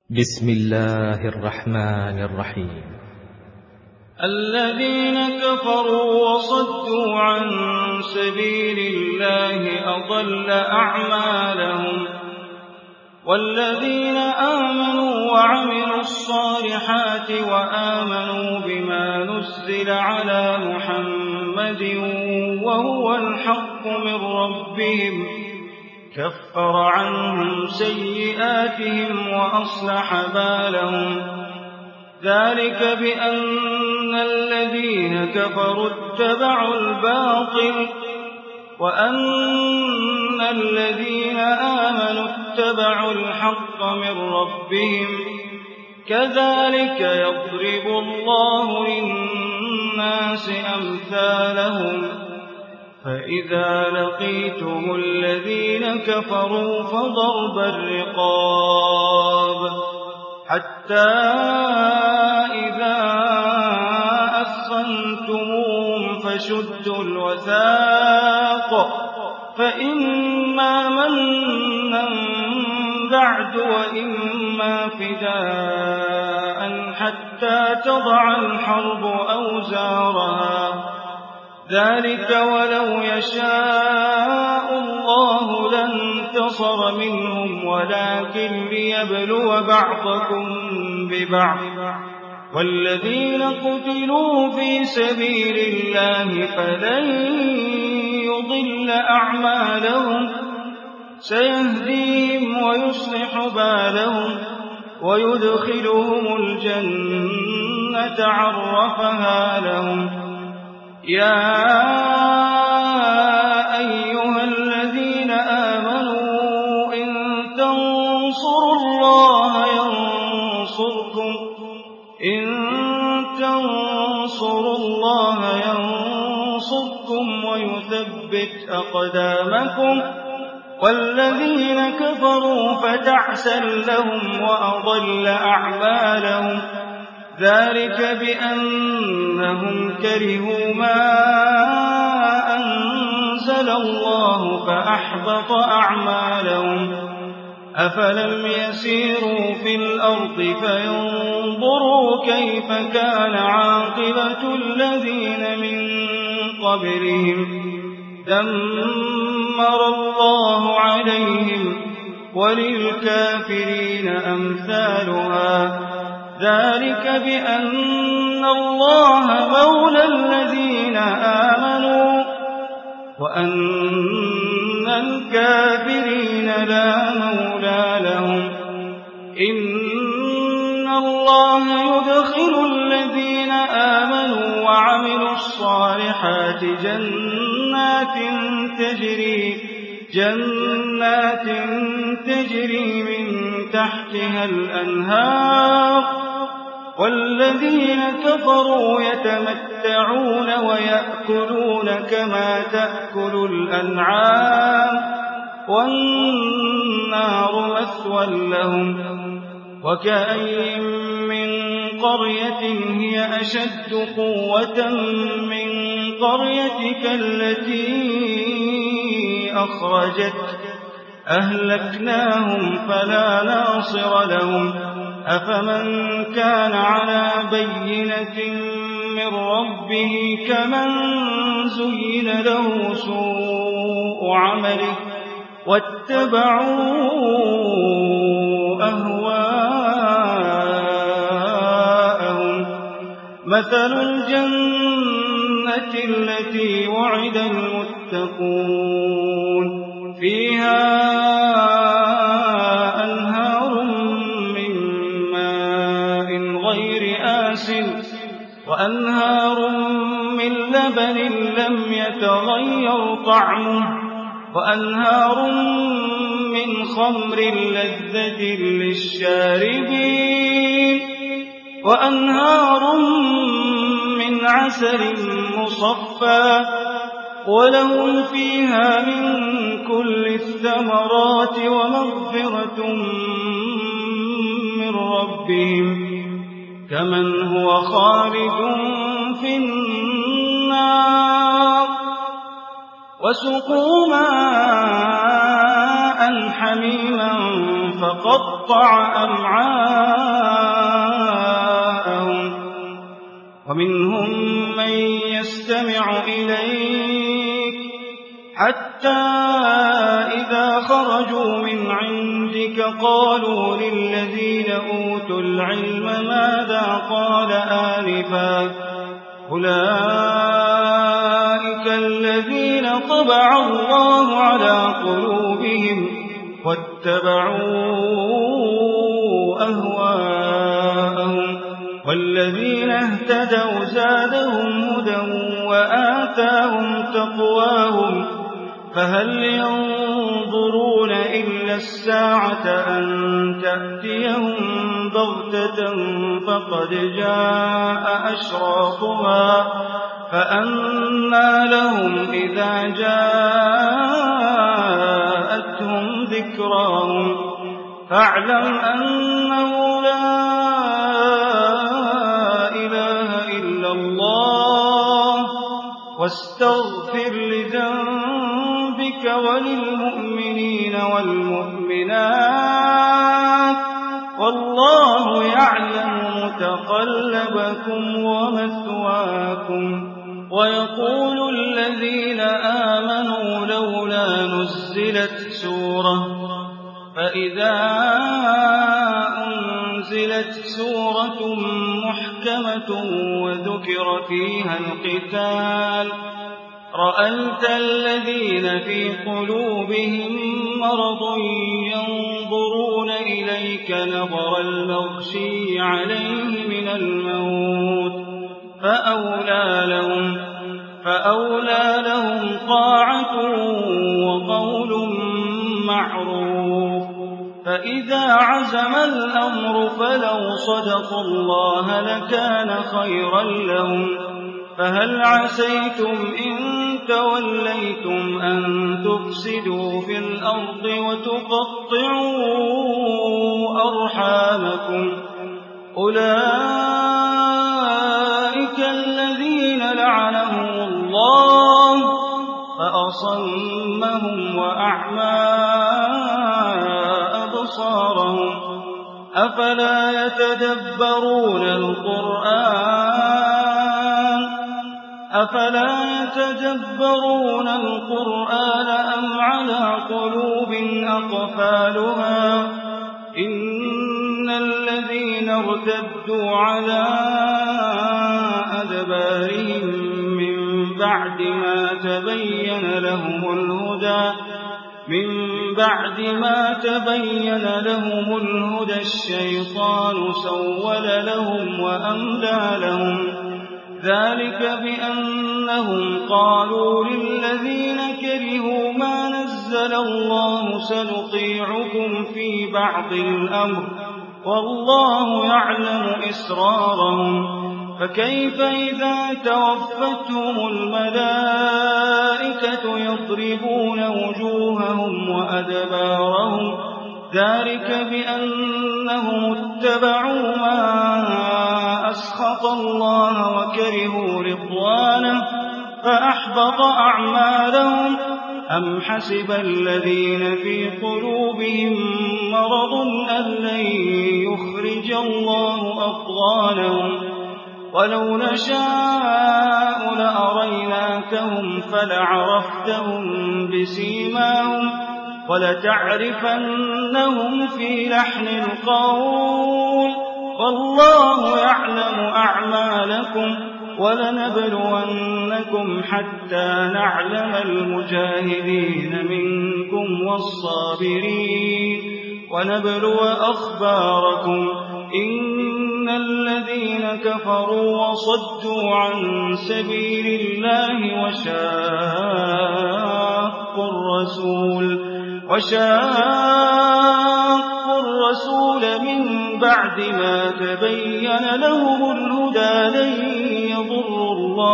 بسم الله الرحمن الرحيم. الذين كفروا وصدوا عن سبيل الله أضل أعمالهم والذين آمنوا وعملوا الصالحات وآمنوا بما نزل على محمد وهو الحق من ربهم كفر عنهم سيئاتهم وأصلح بالهم ذلك بأن الذين كفروا اتبعوا الباطل وأن الذين آمنوا اتبعوا الحق من ربهم كذلك يضرب الله للناس أمثالهم فإذا لقيتم الذين كفروا فضرب الرقاب حتى إذا أثخنتموهم فشدوا الوثاق فإما منا بعد وإما فداء حتى تضع الحرب أوزارها ذلك ولو يشاء الله لانتصر منهم ولكن ليبلو بعضكم ببعض والذين قتلوا في سبيل الله فلن يضل أعمالهم سيهديهم ويصلح بالهم ويدخلهم الجنة عرفها لهم يا أيها الذين آمنوا إن تنصروا الله ينصركم ويثبت أقدامكم والذين كفروا فتعسا لهم وأضل أعمالهم ذلك بأنهم كرهوا ما أنزل الله فأحبط أعمالهم أفلم يسيروا في الأرض فينظروا كيف كان عاقبة الذين من قبلهم دمر الله عليهم وللكافرين أمثالها ذلك بأن الله مولى الذين آمنوا وأن الكافرين لا مولى لهم إن الله يدخل الذين آمنوا وعملوا الصالحات جنات تجري من تحتها الأنهار والذين كفروا يتمتعون ويأكلون كما تأكل الأنعام والنار مثوى لهم وكأين من قرية هي أشد قوة من قريتك التي أخرجت أهلكناهم فلا ناصر لهم أفمن كان على بينة من ربه كمن زين له سوء عمله واتبعوا أهواءهم مثل الجنة التي وعد المتقون فيها أنهار من ماء غير آسن وأنهار من لبن لم يتغير طعمه وأنهار من خمر لذة للشاربين وأنهار من عسل مصفى ولهم فيها من كل الثمرات ومغفرة من ربهم كمن هو خالد في النار وسقوا ماء حميما فقطع أمعاءهم يستمع إليك حتى إذا خرجوا من عندك قالوا للذين أوتوا العلم ماذا قال آنفا أولئك الذين طبع الله على قلوبهم واتبعوا أهواءهم والذين اهتدوا زادهم هدى وآتاهم تقواهم فهل ينظرون إلا الساعة أن تأتيهم بغتة فقد جاء أشراطها فأنى لهم إذا جاءتهم ذكراهم فاعلم أنه لا إله إلا الله واستغفر لذنبك وللمؤمنين والمؤمنات والله يعلم متقلبكم ومثواكم ويقول الذين آمنوا لولا نزلت سورة فإذا أنزلت سورة محكمة وذكر فيها القتال رأيت الذين في قلوبهم مرض ينظرون إليك نظر المغشي عليه من الموت فأولى لهم طاعة وقول معروف فإذا عزم الأمر فلو صدقوا الله لكان خيرا لهم فهل عسيتم إن توليتم أن تفسدوا في الأرض وتقطعوا أرحامكم أولئك الذين لعنهم الله فأصمهم وأعمى أبصارهم أفلا يتدبرون القرآن أم على قلوب أقفالها إن الذين ارتدوا على أدبارهم من بعد ما تبين لهم الهدى الشيطان سول لهم وأملى لهم ذلك بأنهم قالوا للذين كرهوا ما نزل الله سنطيعكم في بعض الأمر والله يعلم إسرارهم فكيف إذا توفتهم الملائكة يضربون وجوههم وأدبارهم ذلك بأنهم اتبعوا ما أسخط الله وكرهوا رضوانه فأحبط أعمالهم أم حسب الذين في قلوبهم مرض أن لن يخرج الله أضغانهم ولو نشاء لأريناكهم فلعرفتهم بسيماهم ولتعرفنهم في لحن القول والله يعلم أعمالكم ولنبلونكم حتى نعلم المجاهدين منكم والصابرين ونبلو أخباركم إن الذين كفروا وصدوا عن سبيل الله وشاقوا الرسول من بعد ما تبين لهم الهدى لن يضروا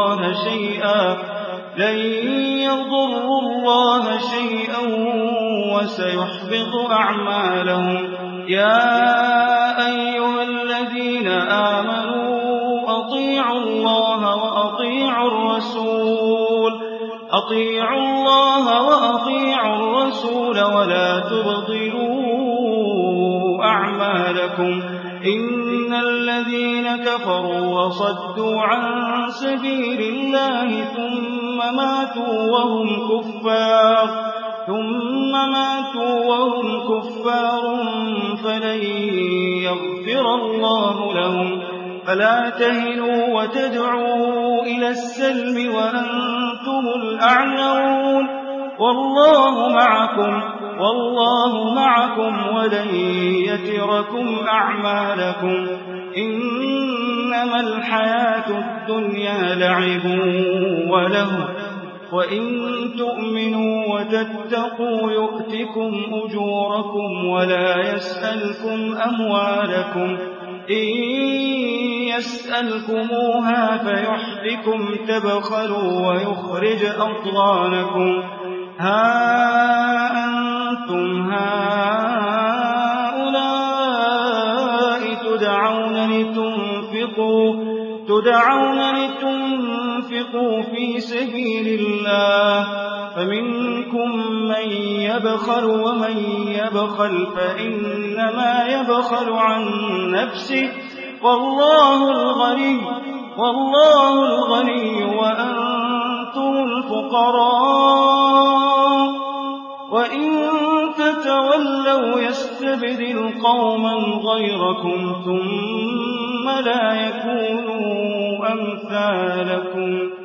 الله شيئا وسيحبط أعمالهم يا أيها الذين آمنوا أطيعوا الله وأطيعوا الرسول ولا تبطلوا أعمالكم إن الذين كفروا وصدوا عن سبيل الله ثم ماتوا وهم كفار فلن يغفر الله لهم فلا تهنوا وتدعوا إلى السلم وأنتم الأعلون والله معكم ولن يتركم أعمالكم إنما الحياة الدنيا لعب ولهو وإن تؤمنوا وتتقوا يؤتكم أجوركم ولا يسألكم أموالكم إن يسألكموها فيحفكم تبخلوا ويخرج أضغانكم ها أنتم هؤلاء تدعون لتنفقوا في سبيل الله فمنكم من يبخل ومن يبخل فإنما يبخل عن نفسه والله الغني وأنتم الفقراء وإن تتولوا يستبدل قوما غيركم ثم لا يكونوا أمثالكم